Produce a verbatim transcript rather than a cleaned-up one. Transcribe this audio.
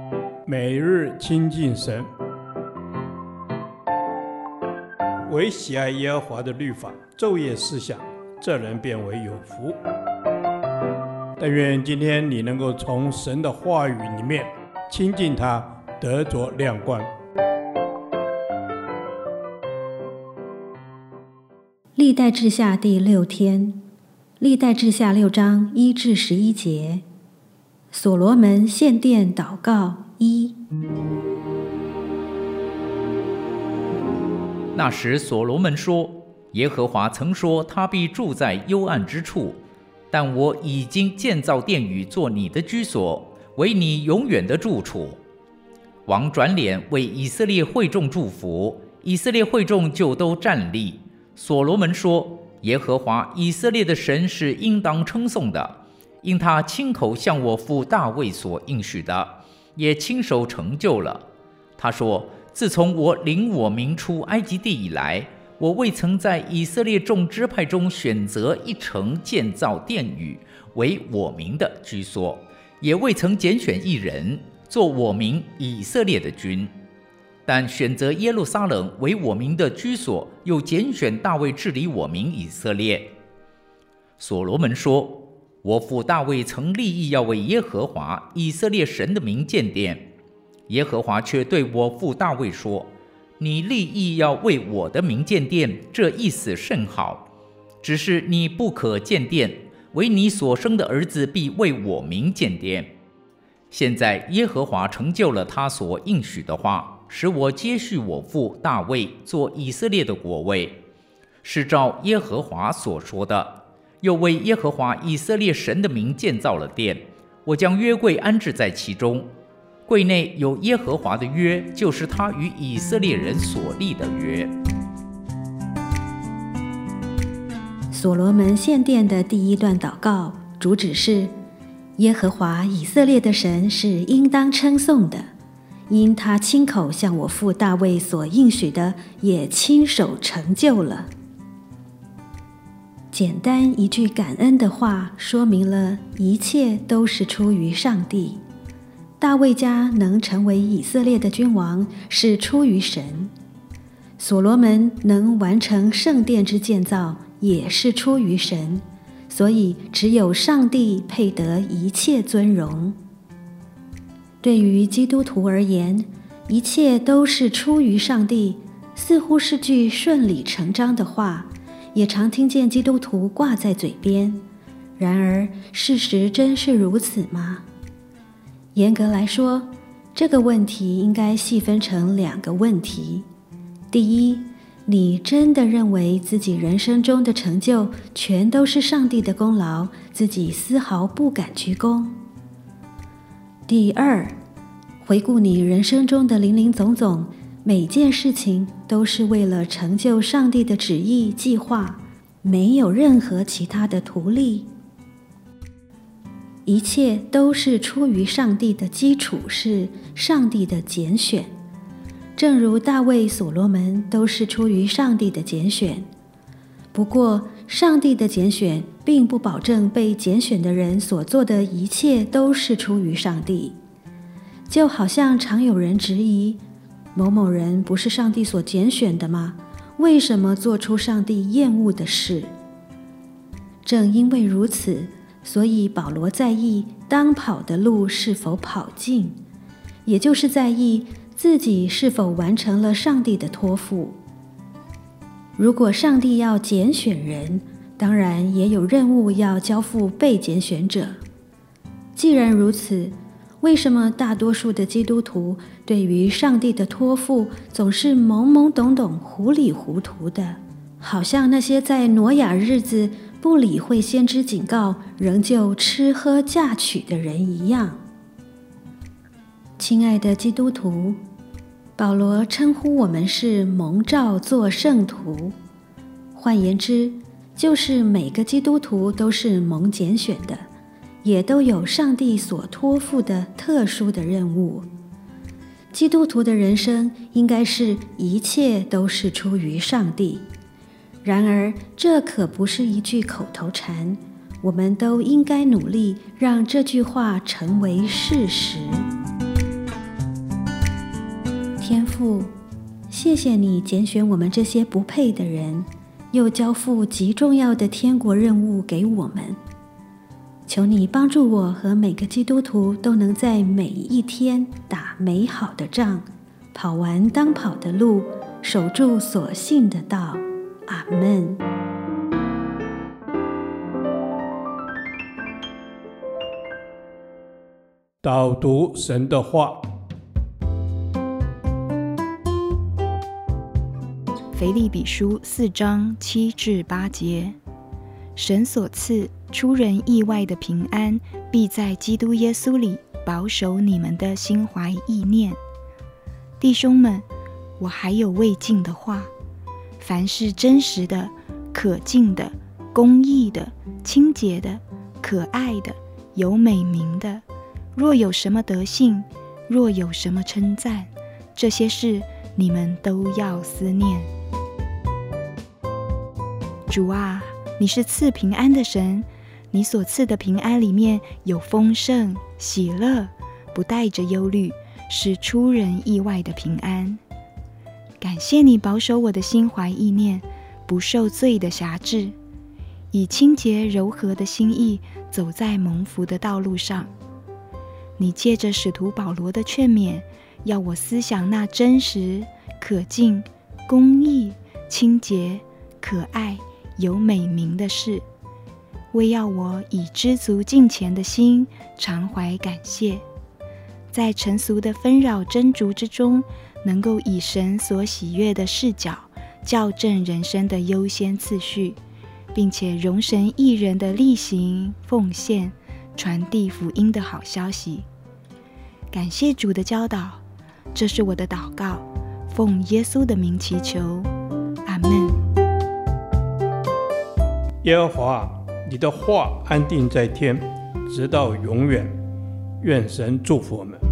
每日亲近神，唯喜爱耶和华的律法，昼夜思想，这人变为有福。但愿今天你能够从神的话语里面亲近他，得着亮光。 历代志下第六天，历代志下六章一至十一节。所罗门献殿祷告一。 那时所罗门说：耶和华曾说他必住在幽暗之处，但我已经建造殿宇做你的居所，为你永远的住处。王转脸为以色列会众祝福，以色列会众就都站立。所罗门说：耶和华以色列的神是应当称颂的，因他亲口向我父大卫所应许的，也亲手成就了。他说：自从我领我民出埃及地以来，我未曾在以色列众支派中选择一城建造殿宇为我民的居所，也未曾拣选一人做我民以色列的君。但选择耶路撒冷为我民的居所，又拣选大卫治理我民以色列。所罗门说：我父大卫曾立意要为耶和华以色列神的名建殿，耶和华却对我父大卫说：你立意要为我的名建殿，这意思甚好，只是你不可建殿，唯你所生的儿子必为我名建殿。现在耶和华成就了他所应许的话，使我接续我父大卫做以色列的国位，是照耶和华所说的。又为耶和华以色列神的名建造了殿，我将约柜安置在其中，柜内有耶和华的约，就是他与以色列人所立的约。 所罗门献殿的第一段祷告，主旨是：耶和华以色列的神是应当称颂的，因他亲口向我父大卫所应许的，也亲手成就了。简单一句感恩的话，说明了一切都是出于上帝。大卫家能成为以色列的君王，是出于神；所罗门能完成圣殿之建造，也是出于神。所以只有上帝配得一切尊荣。对于基督徒而言，一切都是出于上帝，似乎是句顺理成章的话，也常听见基督徒挂在嘴边。然而，事实真是如此吗？严格来说，这个问题应该细分成两个问题。第一，你真的认为自己人生中的成就全都是上帝的功劳，自己丝毫不敢居功？第二，回顾你人生中的林林总总，每件事情都是为了成就上帝的旨意计划，没有任何其他的图利。一切都是出于上帝的基础是上帝的拣选，正如大卫、所罗门都是出于上帝的拣选。不过，上帝的拣选并不保证被拣选的人所做的一切都是出于上帝。就好像常有人质疑，某某人不是上帝所拣选的吗？为什么做出上帝厌恶的事？正因为如此，所以保罗在意当跑的路是否跑尽，也就是在意自己是否完成了上帝的托付。如果上帝要拣选人，当然也有任务要交付被拣选者。既然如此，为什么大多数的基督徒对于上帝的托付总是懵懵懂懂、糊里糊涂的，好像那些在挪亚日子不理会先知警告，仍旧吃喝嫁娶的人一样？亲爱的基督徒，保罗称呼我们是蒙召做圣徒，换言之，就是每个基督徒都是蒙拣选的，也都有上帝所托付的特殊的任务。基督徒的人生应该是一切都是出于上帝。然而，这可不是一句口头禅，我们都应该努力让这句话成为事实。 天父，谢谢你拣选我们这些不配的人，又交付极重要的天国任务给我们。求你帮助我和每个基督徒都能在每一天打美好的仗，跑完当跑的路，守住所信的道。阿们。 导读神的话。 腓立比书四章七至八节，神所赐出人意外的平安，必在基督耶稣里保守你们的心怀意念。弟兄们，我还有未尽的话，凡是真实的、可敬的、公义的、清洁的、可爱的、有美名的，若有什么德行，若有什么称赞，这些事你们都要思念。主啊，你是赐平安的神，你所赐的平安里面有丰盛、喜乐，不带着忧虑，是出人意外的平安。感谢你保守我的心怀意念，不受罪的辖制，以清洁柔和的心意走在蒙福的道路上。你借着使徒保罗的劝勉，要我思想那真实、可敬、公义、清洁、可爱、有美名的事，为要我以知足敬虔的心常怀感谢，在尘俗的纷扰争逐之中，能够以神所喜悦的视角校正人生的优先次序，并且容神益人的力行奉献，传递福音的好消息。感谢主的教导，这是我的祷告，奉耶稣的名祈求，阿们。 耶和华，你的话安定在天，直到永远。愿神祝福我们。